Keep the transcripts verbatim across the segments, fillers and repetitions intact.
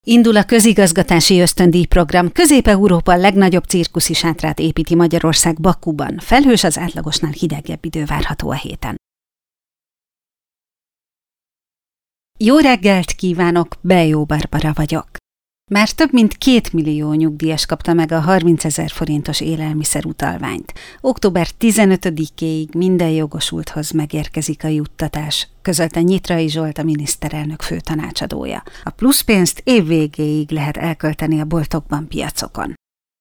Indul a közigazgatási ösztöndíj program. Közép-Európa legnagyobb cirkuszi sátrát építi Magyarország Bakuban. Felhős, az átlagosnál hidegebb idő várható a héten. Jó reggelt kívánok, Bejó Barbara vagyok. Már több mint két millió nyugdíjas kapta meg a harmincezer forintos élelmiszerutalványt. október tizenötödikéig minden jogosulthoz megérkezik a juttatás, közölte Nyitrai Zsolt, a miniszterelnök főtanácsadója. A pluszpénzt év végéig lehet elkölteni a boltokban, piacokon.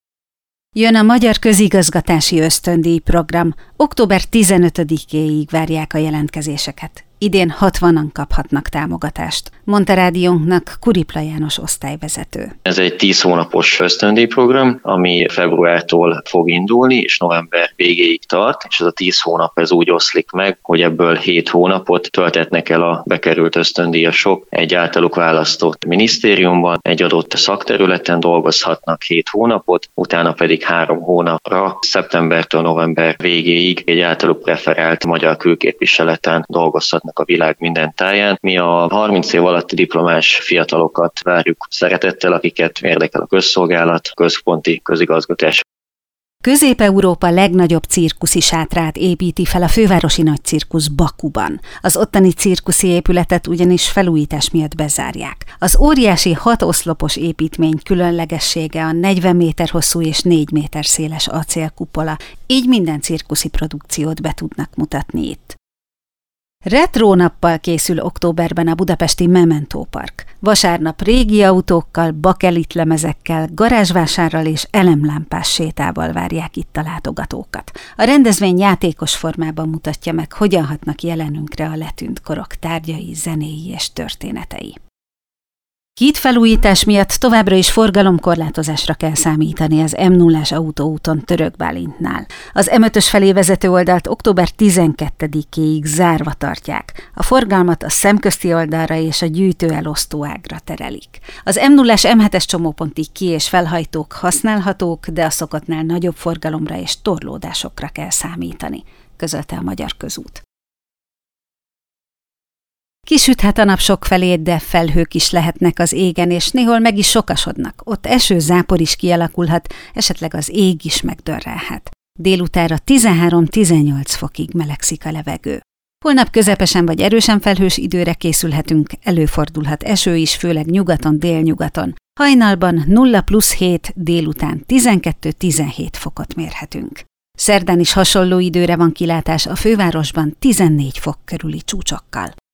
Jön a Magyar Közigazgatási Ösztöndíj program. október tizenötödikéig várják a jelentkezéseket. Idén hatvanan kaphatnak támogatást, mondta rádiónknak Kuripla János osztályvezető. Ez egy tíz hónapos ösztöndíjprogram, ami februártól fog indulni, és november végéig tart, és ez a tíz hónap ez úgy oszlik meg, hogy ebből hét hónapot töltetnek el a bekerült ösztöndíjasok egy általuk választott minisztériumban, egy adott szakterületen dolgozhatnak hét hónapot, utána pedig három hónapra, szeptembertől november végéig egy általuk preferált magyar külképviseleten dolgozhatnak a világ minden táján. Mi a harminc év alatti diplomás fiatalokat várjuk szeretettel, akiket érdekel a közszolgálat, központi közigazgatás. Közép-Európa legnagyobb cirkuszi sátrát építi fel a fővárosi nagycirkusz Bakuban. Az ottani cirkuszi épületet ugyanis felújítás miatt bezárják. Az óriási hat oszlopos építmény különlegessége a negyven méter hosszú és négy méter széles acélkupola, így minden cirkuszi produkciót be tudnak mutatni itt. Retro nappal készül októberben a budapesti Memento Park. Vasárnap régi autókkal, bakelit lemezekkel, garázsvásárral és elemlámpás sétával várják itt a látogatókat. A rendezvény játékos formában mutatja meg, hogyan hatnak jelenünkre a letűnt korok tárgyai, zenéi és történetei. Hídfelújítás miatt továbbra is forgalomkorlátozásra kell számítani az M nullás autóúton Törökbálintnál. Az M ötös felé vezető oldalt október tizenkettedikéig zárva tartják. A forgalmat a szemközti oldalra és a gyűjtőelosztó ágra terelik. Az M nullás M hetes csomópontig ki- és felhajtók használhatók, de a szokottnál nagyobb forgalomra és torlódásokra kell számítani, közölte a Magyar Közút. Kisüthet a nap sokfelé, de felhők is lehetnek az égen, és néhol meg is sokasodnak. Ott eső-zápor is kialakulhat, esetleg az ég is megdörrelhet. Délutánra tizenhárom-tizennyolc fokig melegszik a levegő. Holnap közepesen vagy erősen felhős időre készülhetünk, előfordulhat eső is, főleg nyugaton, délnyugaton. Hajnalban nulla plusz hét, délután tizenkettő-tizenhét fokot mérhetünk. Szerdán is hasonló időre van kilátás, a fővárosban tizennégy fok körüli csúcsokkal.